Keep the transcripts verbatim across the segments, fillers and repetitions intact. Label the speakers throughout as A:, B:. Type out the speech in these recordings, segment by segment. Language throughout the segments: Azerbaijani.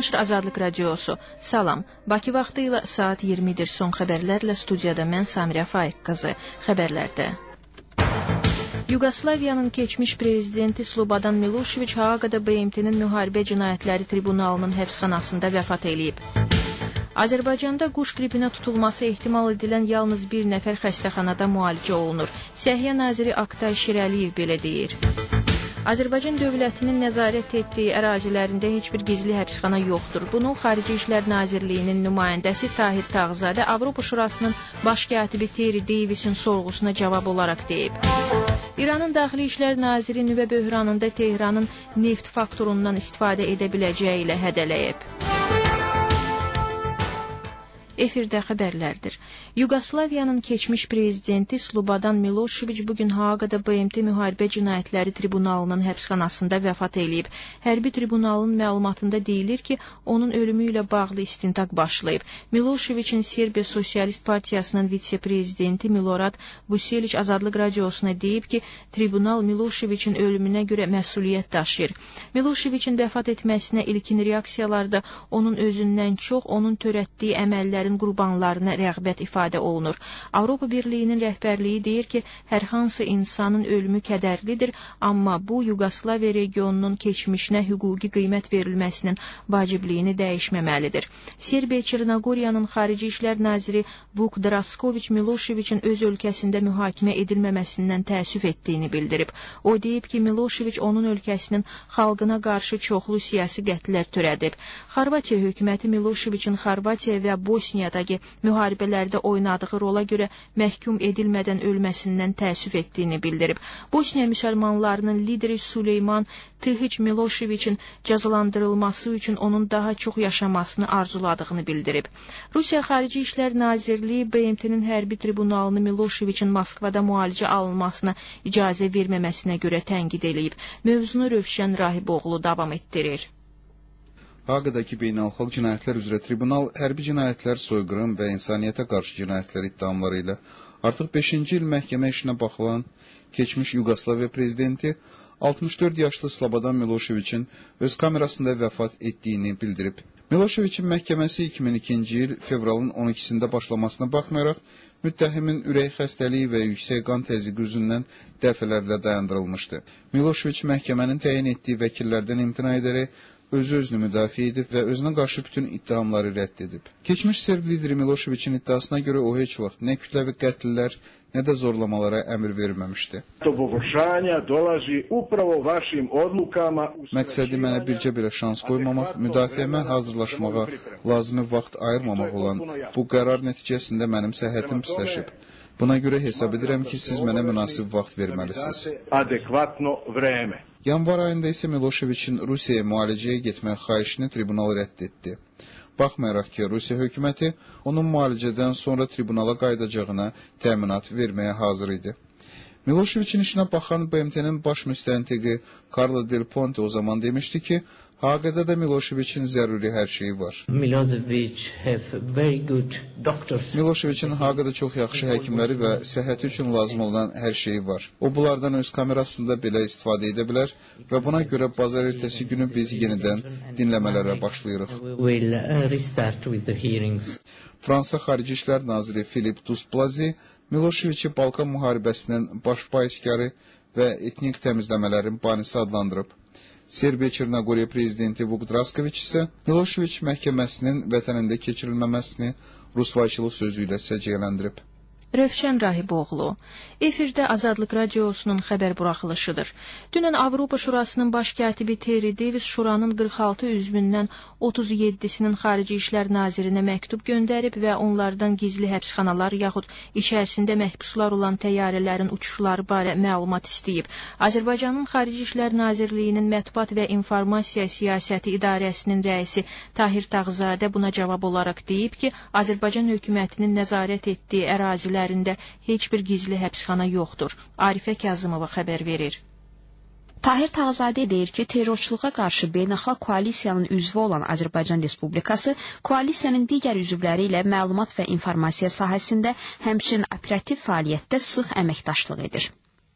A: Cavanşir Azadlıq Radiosu. Salam. Bakı vaxtı ilə saat iyirmidir. Son xəbərlərlə studiyada mən Samirə Faiq qızı. Xəbərlərdə. Yugoslaviyanın keçmiş prezidenti Slobodan Milošević Haaqada B M T-nin müharibə cinayətləri tribunalının həbsxanasında vəfat eləyib. Azərbaycanda quş qripinə tutulması ehtimal edilən yalnız bir nəfər xəstəxanada müalicə olunur. Səhiyyə naziri Aktay Şirəliyev belə deyir. Azərbaycan dövlətinin nəzarət etdiyi ərazilərində heç bir gizli həbsxana yoxdur. Bunu Xarici İşlər Nazirliyinin nümayəndəsi Tahir Tağzadə Avropa Şurasının baş katibi Terry Davis'in sorğusuna cavab olaraq deyib. İranın Daxili İşlər Naziri nüvə böhranında Tehranın neft faktorundan istifadə edə biləcəyi ilə hədələyib. Efirdə xəbərlərdir. Yugoslaviyanın keçmiş prezidenti Slobodan Milošević bugün Haaqada B M T müharibə cinayətləri tribunalının həbsxanasında vəfat eləyib. Hərbi tribunalın məlumatında deyilir ki, onun ölümü ilə bağlı istintaq başlayıb. Miloševićin Serbiya Sosialist Partiyasının vitse-prezidenti Milorad Vučelić Azadlıq Radiosuna deyib ki, tribunal Miloševićin ölümünə görə məsuliyyət daşıyır. Miloševićin vəfat etməsinə ilkin reaksiyalarda onun özündən çox onun törətdiyi əməllərin qurbanlarına rəğbət ifadə olunur. Avropa Birliyinin rəhbərliyi deyir ki, hər hansı insanın ölümü kədərlidir, amma bu Yugoslaviya regionunun keçmişinə hüquqi qiymət verilməsinin vacibliyini dəyişməməlidir. Serbiya Çernogoriyanın Xarici İşlər Naziri Vuk Drasković Miloševićin öz ölkəsində mühakimə edilməməsindən təəssüf etdiyini bildirib. O deyib ki, Milošević onun ölkəsinin xalqına qarşı çoxlu siyasi qətlər törədib. Xorvatiya hökuməti Miloševićin Xorvatiya və Bosniya Bosniyadakı müharibələrdə oynadığı rola görə məhkum edilmədən ölməsindən təəssüf etdiyini bildirib. Bosniya müsəlmanlarının lideri Süleyman Tihic Miloševićin cəzalandırılması üçün onun daha çox yaşamasını arzuladığını bildirib. Rusiya Xarici İşlər Nazirliyi B M T-nin hərbi tribunalını Miloševićin Moskvada müalicə alınmasına icazə verməməsinə görə tənqid eləyib. Mövzunu Rövşən Rahiboğlu davam etdirir.
B: Haaqadakı Beynəlxalq Cinayətlər üzrə Tribunal hərbi cinayətlər, soyqırım və insaniyyətə qarşı cinayətlər ittihamları ilə artıq beşinci il məhkəmə işinə baxılan keçmiş Yugoslaviya prezidenti altmış dörd yaşlı Slobodan Miloševićin öz kamerasında vəfat etdiyini bildirib. Miloševićin məhkəməsi iki min ikinci il fevralın on ikisində başlamasına baxmayaraq, müttəhimin ürək xəstəliyi və yüksək qan təzyiqi üzündən dəfələrlə dayandırılmışdı. Milošević məhkəmənin təyin etdiyi vəkillərdən imtina edərək özü-özünü müdafiə edib və özünə qarşı bütün ittihamları rədd edib. Keçmiş Serb lideri Miloševićin iddiasına görə o heç vaxt nə kütləvi qətllər, nə də zorlamalara əmr verməmişdi. Məqsədi mənə bircə belə şans qoymamaq, müdafiəmə hazırlaşmağa lazımi vaxt ayırmamaq olan bu qərar nəticəsində mənim səhhətim pisləşib. Buna görə hesab edirəm ki, siz mənə münasib vaxt verməlisiniz. Yanvar ayında isə Miloševićin Rusiyaya müalicəyə getmək xahişini tribunal rədd etdi. Baxmayaraq ki, Rusiya hökuməti onun müalicədən sonra tribunala qayıdacağına təminat verməyə hazır idi. Miloševićin işinə baxan B M T-nin baş müstəntiqi Carlo Del Ponte o zaman demişdi ki, Haaqada da Miloševićin zəruri hər şeyi var. Miloševićin Haaqada çox yaxşı həkimləri və səhhəti üçün lazım olan hər şeyi var. O, bunlardan öz kamerasında belə istifadə edə bilər və buna görə bazar ertəsi günü biz yenidən dinləmələrə başlayırıq. Fransa Xarici İşlər Naziri Philippe Douste-Blazy Miloševići Balkan müharibəsinin baş baiskarı və etnik təmizləmələrin banisi adlandırıb. Serbiya Çernogoriya prezidenti Vuk Drasković isə Milošević məhkəməsinin vətənində keçirilməməsini rusvayçılıq sözü ilə səciyyələndirib.
A: Rövşən Rahiboğlu. Efirdə Azadlıq Radiosunun xəbər buraxılışıdır. Dünən Avropa Şurasının baş katibi Terry Davis Şuranın qırx altı üzvündən otuz yeddisinin Xarici İşlər Nazirinə məktub göndərib və onlardan gizli həbsxanalar yaxud içərisində məhbuslar olan təyyarələrin uçuşları barə məlumat istəyib. Azərbaycanın Xarici İşlər Nazirliyinin Mətbuat və İnformasiya Siyasəti İdarəsinin rəisi Tahir Tağzadə buna cavab olaraq deyib ki, Azərbaycan hökumətinin nəzarət etdiyi ərazilər heç bir gizli həbsxana yoxdur. Arifə Kazımova xəbər verir.
C: Tahir Tağzadə deyir ki, terrorçuluğa qarşı beynəlxalq koalisiyanın üzvü olan Azərbaycan Respublikası koalisiyanın digər üzvləri ilə məlumat və informasiya sahəsində, həmçinin operativ fəaliyyətdə sıx əməkdaşlıq edir.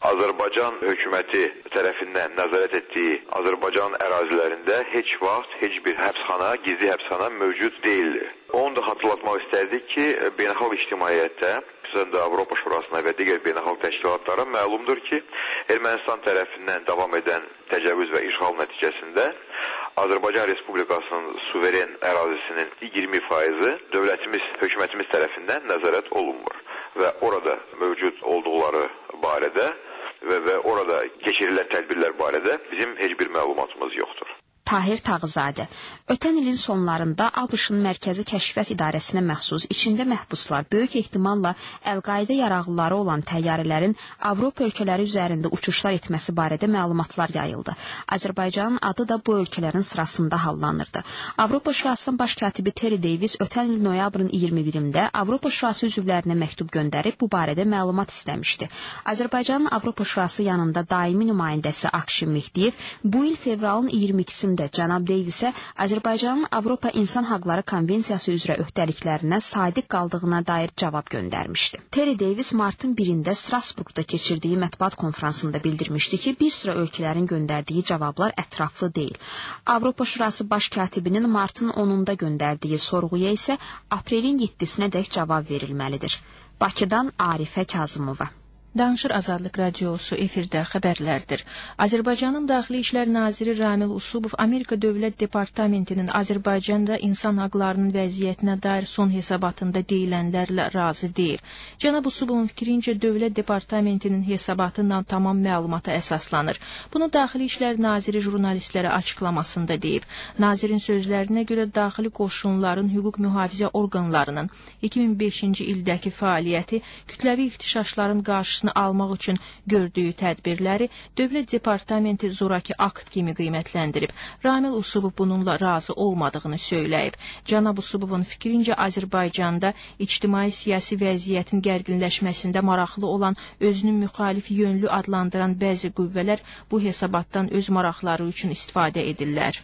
D: Azərbaycan hökuməti tərəfindən nəzarət etdiyi Azərbaycan ərazilərində heç vaxt heç bir həbsxana, gizli həbsxana mövcud deyildir. Onu da xatırlatmaq istərdik ki, beynəlxalq ictimaiyyətdə, xüsusən də Avropa Şurasına və digər beynəlxalq təşkilatlara məlumdur ki, Ermənistan tərəfindən davam edən təcavüz və işğal nəticəsində Azərbaycan Respublikasının suveren ərazisinin iyirmi faizi dövlətimiz, hökumətimiz tərəfindən nəzarət olunmur və orada mövcud olduqları barədə və, və orada keçirilən tədbirlər barədə bizim heç bir məlumatımız yoxdur.
C: Tahir Tağızadə. Ötən ilin sonlarında ABŞ-ın Mərkəzi Kəşfiyyat İdarəsinə məxsus içində məhbuslar böyük ehtimalla Əl-Qaidə yaraqlıları olan təyyarələrin Avropa ölkələri üzərində uçuşlar etməsi barədə məlumatlar yayıldı. Azərbaycanın adı da bu ölkələrin sırasında hallanırdı. Avropa Şurasının baş katibi Terry Davis ötən il noyabrın iyirmi birində Avropa Şurası üzvlərinə məktub göndərib bu barədə məlumat istəmişdi. Azərbaycanın Avropa Şurası yanında daimi nümayəndəsi Akşin Mehdiyev bu il fevralın iyirmi ikisində cənab Davisə Azərbaycanın Avropa İnsan Haqları Konvensiyası üzrə öhdəliklərinə sadiq qaldığına dair cavab göndərmişdi. Terry Davis martın birində Strasburqda keçirdiyi mətbuat konfransında bildirmişdi ki, bir sıra ölkələrin göndərdiyi cavablar ətraflı deyil. Avropa Şurası baş katibinin martın onunda göndərdiyi sorğuya isə aprelin yeddisinədək cavab verilməlidir. Bakıdan Arifə Kazımova.
A: Danışır Azadlıq Radiosu efirdə xəbərlərdir. Azərbaycanın Daxili İşlər Naziri Ramil Usubov Amerika Dövlət Departamentinin Azərbaycanda insan haqlarının vəziyyətinə dair son hesabatında deyilənlərlə razı deyil. Cənab Usubovun fikrincə Dövlət Departamentinin hesabatından tamam məlumata əsaslanır. Bunu Daxili İşlər Naziri jurnalistlərə açıqlamasında deyib. Nazirin sözlərinə görə daxili qoşunların hüquq mühafizə orqanlarının iki min beşinci ildəki fəaliyyəti kütləvi ixtişaşların qarşısında almaq üçün gördüyü tədbirləri Dövlət Departamenti zoraki akt kimi qiymətləndirib. Ramil Usubov bununla razı olmadığını söyləyib. Cənab Usubovun fikrincə Azərbaycanda ictimai-siyasi vəziyyətin gərginləşməsində maraqlı olan özünün müxalif yönlü adlandıran bəzi qüvvələr bu hesabatdan öz maraqları üçün istifadə edirlər.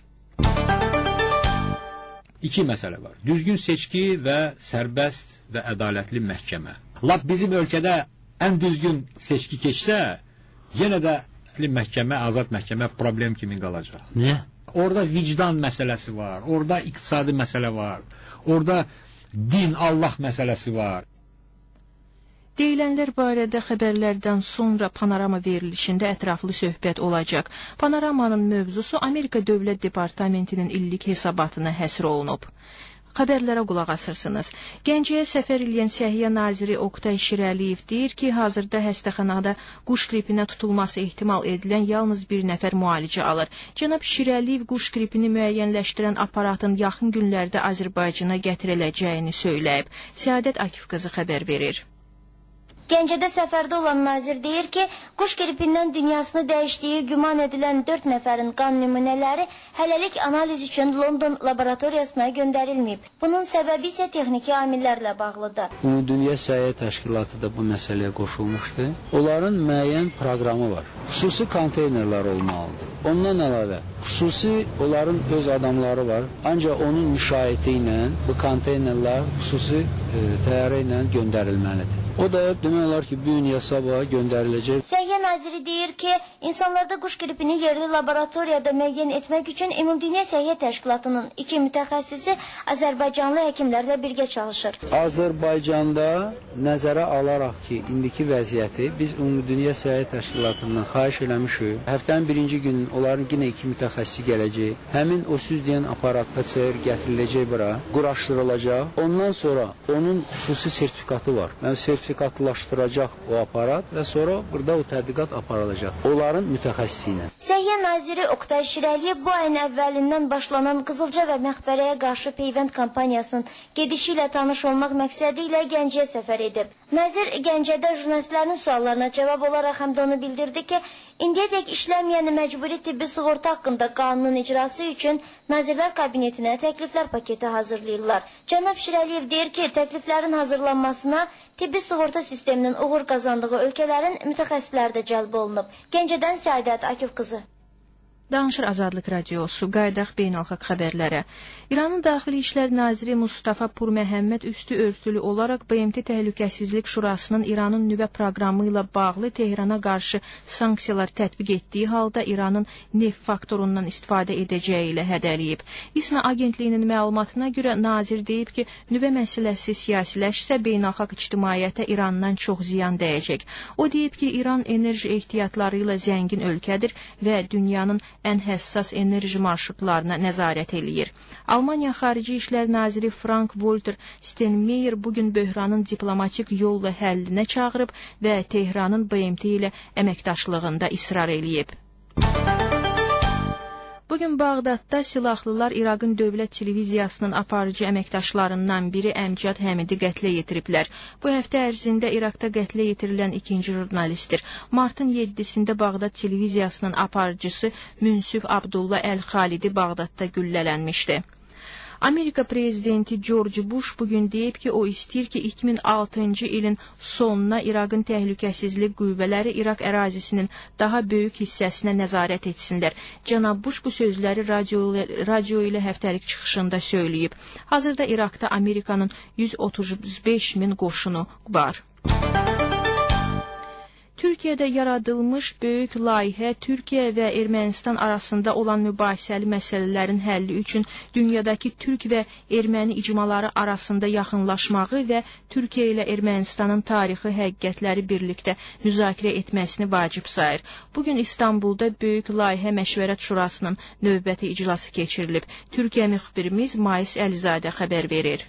E: İki məsələ var. Düzgün seçki və sərbəst və ədalətli məhkəmə. Lap bizim ölkədə ən düzgün seçki keçsə, yenə də məhkəmə, azad məhkəmə problem kimi qalacaq.
F: Niyə?
E: Orada vicdan məsələsi var, orada iqtisadi məsələ var, orada din, Allah məsələsi var.
A: Deyilənlər barədə xəbərlərdən sonra Panorama verilişində ətraflı söhbət olacaq. Panoramanın mövzusu Amerika Dövlət Departamentinin illik hesabatına həsr olunub. Xəbərlərə qulaq asırsınız. Gəncəyə səfər eləyən Səhiyyə Naziri Oqtay Şirəliyev deyir ki, hazırda xəstəxanada quş qripinə tutulması ehtimal edilən yalnız bir nəfər müalicə alır. Cənab Şirəliyev quş qripini müəyyənləşdirən aparatın yaxın günlərdə Azərbaycana gətiriləcəyini söyləyib. Səadət Akif qızı xəbər verir.
G: Gəncədə səfərdə olan nazir deyir ki, quş qripindən dünyasını dəyişdiyi güman edilən dörd nəfərin qan nümunələri hələlik analiz üçün London laboratoriyasına göndərilməyib. Bunun səbəbi isə texniki amillərlə bağlıdır.
F: Ümumdünya Səhiyyə Təşkilatı da bu məsələyə qoşulmuşdu. Onların müəyyən proqramı var. Xüsusi konteynerlər olmalıdır. Ondan əlavə, xüsusi onların öz adamları var. Ancaq onun müşayiəti ilə bu konteynerlər xüsusi e, təyyarə ilə göndərilməlidir. O da demək olar ki, bu gün ya sabah göndəriləcək.
G: Səhiyyə naziri deyir ki, insanlarda quş qripini yerli laboratoriyada müəyyən etmək üçün Ümumdünya Səhiyyə Təşkilatının iki mütəxəssisi Azərbaycanlı həkimlərlə birgə çalışır.
F: Azərbaycanda nəzərə alaraq ki, indiki vəziyyəti biz Ümumdünya Səhiyyə Təşkilatından xahiş eləmişik. Həftənin birinci günün onların yenə iki mütəxəssisi gələcək. Həmin o süz deyən aparat P C R gətiriləcək bura, quraşdırılacaq. Ondan sonra onun xüsusi sertifikatı var. Mən sertifikatlaşdıracaq o aparat və sonra burada o tədqiqat aparılacaq. Onların mütəxəssisi ilə.
G: Səhiyyə naziri Oqtay Şirəliyev bu ayın əvvəlindən başlanan Qızılca və Məxbərəyə qarşı peyvənd kampaniyasının gedişi ilə tanış olmaq məqsədi ilə Gəncəyə səfər edib. Nazir Gəncədə jurnalistlərin suallarına cavab olaraq həm də onu bildirdi ki, indiyədək işləməyən məcburi tibbi sığorta haqqında qanunun icrası üçün Nazirlər Kabinetinə təkliflər paketi hazırlayırlar. Cənab Şirəliyev deyir ki, təkliflərin hazırlanmasına tibbi sığorta sisteminin uğur qazandığı ölkələrin mütəxəssisləri də cəlb olunub. Gəncədən Səadət Akif qızı.
A: Danışır Azadlıq Radiosu, qaydaq beynəlxalq xəbərlərə. İranın Daxili İşlər Naziri Mustafa Pur Məhəmməd üstü örtülü olaraq B M T Təhlükəsizlik Şurasının İranın nüvə proqramı ilə bağlı Tehrana qarşı sanksiyalar tətbiq etdiyi halda İranın neft faktorundan istifadə edəcəyi ilə hədələyib. İSNA agentliyinin məlumatına görə nazir deyib ki, nüvə məsələsi siyasiləşsə beynəlxalq ictimaiyyətə İrandan çox ziyan dəyəcək. O deyib ki, İran enerji ehtiyatları ilə zəngin ölkədir və dünyanın ən həssas enerji marşrutlarına nəzarət eləyir. Almaniya Xarici İşlər Naziri Frank-Walter Steinmeier bugün böhranın diplomatik yolla həllinə çağırıb və Tehranın B M T ilə əməkdaşlığında israr eləyib. Bugün Bağdadda silahlılar İraqın dövlət televiziyasının aparıcı əməkdaşlarından biri Əmcad Həmidi qətlə yetiriblər. Bu həftə ərzində İraqda qətlə yetirilən ikinci jurnalistdir. Martın yeddisində Bağdad televiziyasının aparıcısı Münsif Abdullah Əl-Xalidi Bağdadda güllələnmişdi. Amerika prezidenti George Bush bugün deyib ki, o istəyir ki, iki min altıncı ilin sonuna İraqın təhlükəsizlik qüvvələri İraq ərazisinin daha böyük hissəsinə nəzarət etsinlər. Cənab Bush bu sözləri radio, radio ilə həftəlik çıxışında söyləyib. Hazırda İraqda Amerikanın yüz otuz beş min qoşunu var. Türkiyədə yaradılmış böyük layihə Türkiyə və Ermənistan arasında olan mübahisəli məsələlərin həlli üçün dünyadakı türk və erməni icmaları arasında yaxınlaşmağı və Türkiyə ilə Ermənistanın tarixi həqiqətləri birlikdə müzakirə etməsini vacib sayır. Bugün İstanbulda Böyük Layihə Məşvərət Şurasının növbəti iclası keçirilib. Türkiyə müxbirimiz Mais Əlizadə xəbər verir.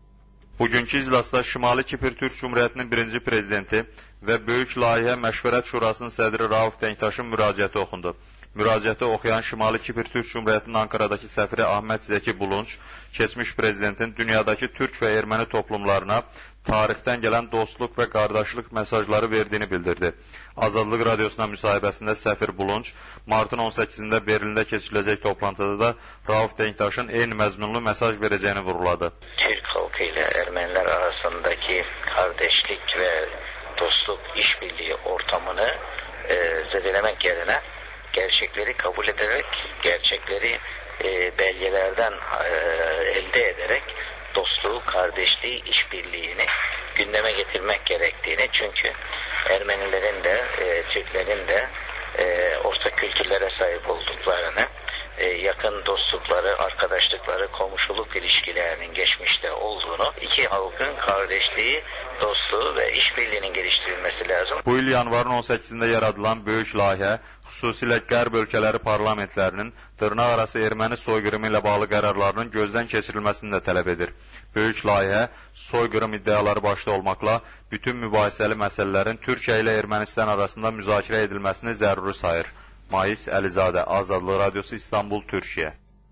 H: Bugünkü iclasda Şimali Kipr Türk Cumhuriyyətinin birinci prezidenti və Böyük Layihə Məşvərət Şurasının sədri Rauf Denktaşın müraciəti oxundu. Müraciəti oxuyan Şimali Kipr Türk Cumhuriyyətinin Ankaradakı səfiri Ahmet Zeki Bulunç, keçmiş prezidentin dünyadakı türk və erməni toplumlarına tarixdən gələn dostluq və qardaşlıq mesajları verdiyini bildirdi. Azadlıq Radiosuna müsahibəsində səfir Bulunç, martın on səkkizində Berlində keçiriləcək toplantıda da Rauf Denktaşın eyni məzmunlu mesaj verəcəyini vurguladı.
I: Türk halkı ilə ermənilər arasındaki kardeşlik və dostluq işbirliği ortamını e, zedelemek yerine gerçekleri kabul ederek, gerçekleri e, belgelerden e, elde ederek dostluğu, kardeşliği, işbirliğini gündeme getirmek gerektiğini, çünkü Ermenilerin de, e, Türklerin de e, ortak kültürlere sahip olduklarını, e, yakın dostlukları, arkadaşlıkları, komşuluk ilişkilerinin geçmişte olduğunu, iki halkın kardeşliği, dostluğu ve işbirliğinin geliştirilmesi lazım.
H: Bu il yanvarın on səkkizində yaradılan Böyük Layihə, xüsusilə Qərb ölkələri parlamentlərinin dırnaq arası erməni soyqırımı ilə bağlı qərarlarının gözdən keçirilməsini də tələb edir. Böyük Layihə, soyqırım iddiaları başda olmaqla bütün mübahisəli məsələlərin Türkiyə ilə Ermənistan arasında müzakirə edilməsini zəruri sayır. Mais Əlizadə, Azadlıq Radiosu, İstanbul, Türkiyə.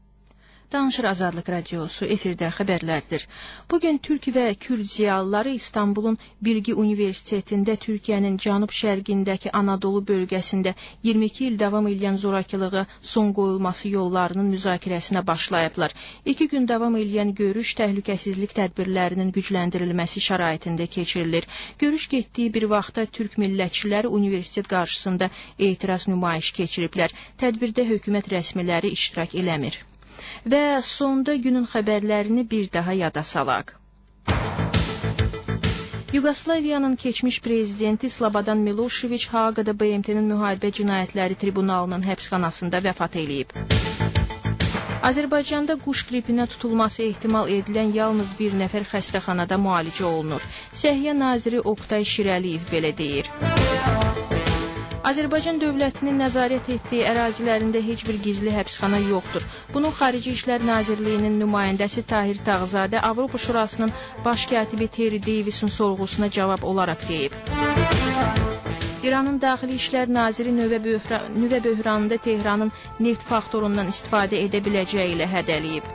A: Danışır Azadlıq Radiosu, efirdə xəbərlərdir. Bugün Türk və Kürd ziyalıları İstanbulun Bilgi Universitetində Türkiyənin cənub-şərqindəki Anadolu bölgəsində iyirmi iki il davam edən zorakılığa son qoyulması yollarının müzakirəsinə başlayıblar. İki gün davam edən görüş təhlükəsizlik tədbirlərinin gücləndirilməsi şəraitində keçirilir. Görüş getdiyi bir vaxtda Türk millətçiləri universitet qarşısında etiraz nümayiş keçiriblər. Tədbirdə hökumət rəsmiləri iştirak eləmir. Və sonda günün xəbərlərini bir daha yada salaq. Yugoslaviyanın keçmiş prezidenti Slobodan Milošević Haqada B M T-nin müharibə cinayətləri tribunalının həbsxanasında vəfat eləyib. Azərbaycanda quş qripinə tutulması ehtimal edilən yalnız bir nəfər xəstəxanada müalicə olunur. Səhiyyə naziri Oqtay Şirəliyev belə deyir. Azərbaycan dövlətinin nəzarət etdiyi ərazilərində heç bir gizli həbsxana yoxdur. Bunu Xarici İşlər Nazirliyinin nümayəndəsi Tahir Tağzadə Avropa Şurasının baş katibi Terry Davisin sorğusuna cavab olaraq deyib. İranın Daxili İşlər Naziri nüvə, böhra, nüvə böhranında Tehranın neft faktorundan istifadə edə biləcəyi ilə hədələyib.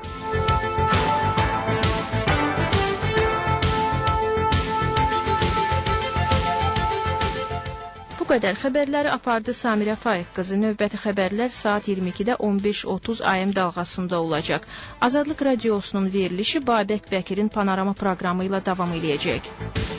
A: Bu qədər xəbərləri apardı Samirə Faiq qızı. Növbəti xəbərlər saat iyirmi ikidə on beş otuz A M dalğasında olacaq. Azadlıq Radiosunun verilişi Babək Bəkirin Panorama proqramı ilə davam edəcək.